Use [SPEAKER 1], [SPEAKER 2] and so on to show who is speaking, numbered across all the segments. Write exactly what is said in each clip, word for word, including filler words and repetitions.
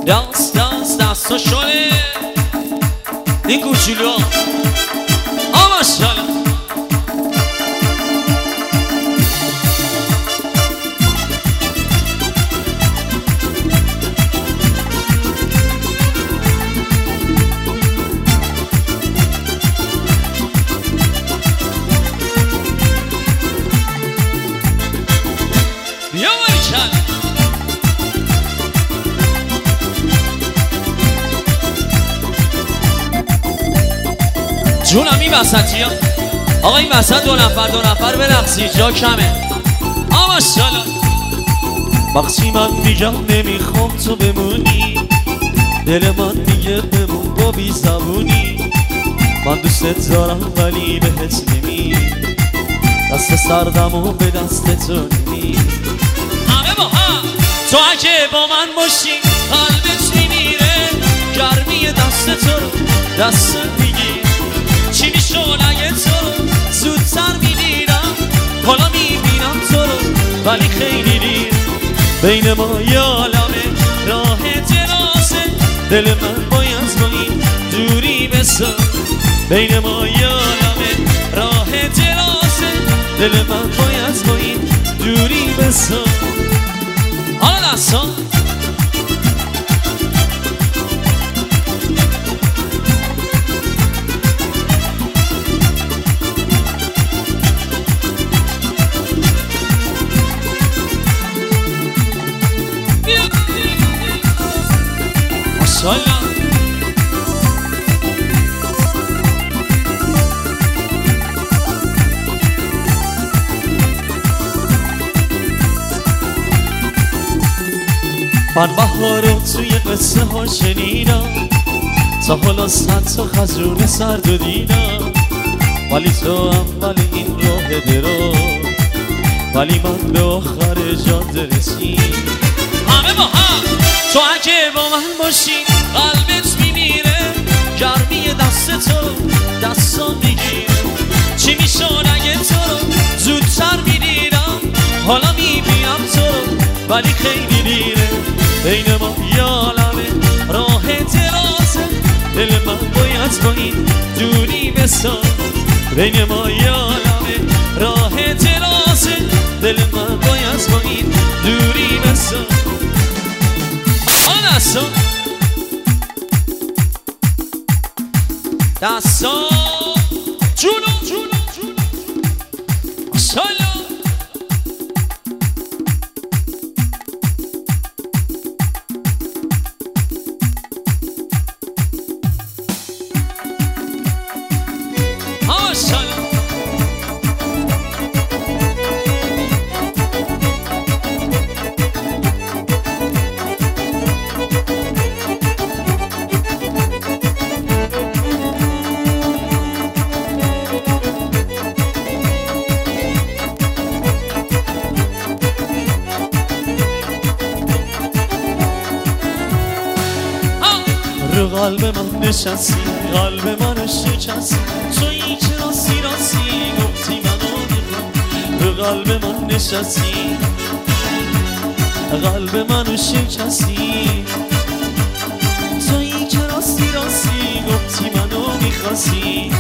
[SPEAKER 1] دست دست دست و شله این کوچولو ها ماشاءالله. جونم این وسطی ها آقا این وسط دو نفر دو نفر برقصی جا کمه آقا ماشاءالله. وقتی من میگم نمیخوام تو بمونی دل من میگه بمون با بی زبونی من دوست دارم ولی بهت نمی دست سردم و به دست تو نمی همه با هم تو اگه با من باشی قلبت میمیره گرمی دست تو رو دست میگی چی میشون اگه تو رو زودتر میبینم حالا میبینم تو رو ولی خیلی دیر بین ما یه عالمه راه درازه دل من باید با این دوری بسا بین ما یه عالمه راه درازه دل من باید با این دوری بسا حالا دستا ماشاءالله. من بهار رو توی قصه ها شنیدم تا حالا صد تا خزرون سرد و دیدم ولی تو اول این راه درو ولی من به آخر جاده رسید همه با هم تو اگه با من باشی قلبت میمیره گرمی دست تو دستم میگیره چی میشون اگه تو رو زودتر میدیدم حالا میبینم تو رو ولی خیلی دیره بین ما یه عالمه راه درازه دل من باید با این دوری بساز بین ما یه عالمه راه درازه دل من باید با این دوری بساز دستا دستا جونو جونو جونو ماشاءالله. ماشاءالله. رو قلب من نشستی قلب من شکستی تویی که راستی راستی گفتی منو میخوام رو قلب من نشستی قلب منو شکستی تویی که راستی راستی گفتی منو میخواستی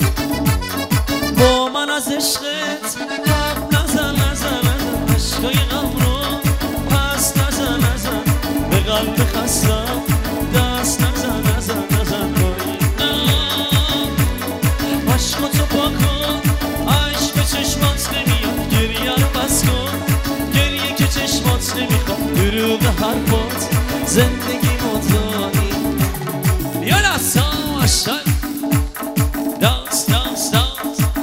[SPEAKER 1] با من از عشقت حرف نزن نزن نزن عشقای غم رو پس نزن نزن به قلب خستم دست نزن نزن نزن بایی عشقاتو پا کن عشق به چشمات نمیاد گریه رو بس کن گریه که چشمات نمیخواد دروغ حرفات زندگی مدانی یا دستا ماشاءالله دست دست دست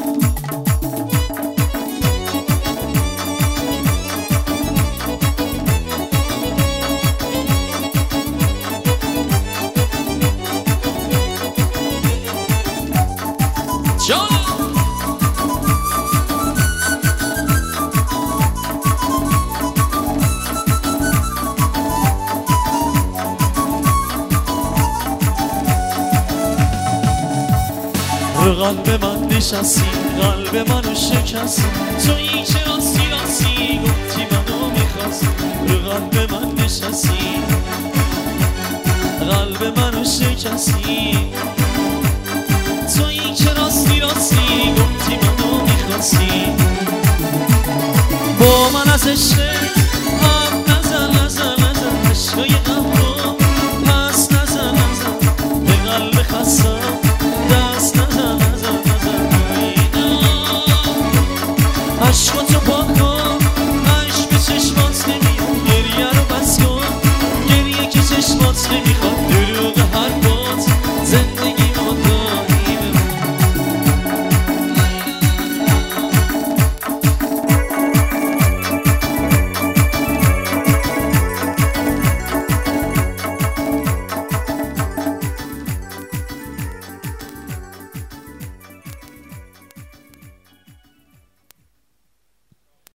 [SPEAKER 1] رو قلب من نشستی قلب منو شکستی تویی که راستی راستی گفتی منو میخواستی رو قلب من نشستی شکستی تویی که راستی راستی گفتی منو میخواستی با من از عشق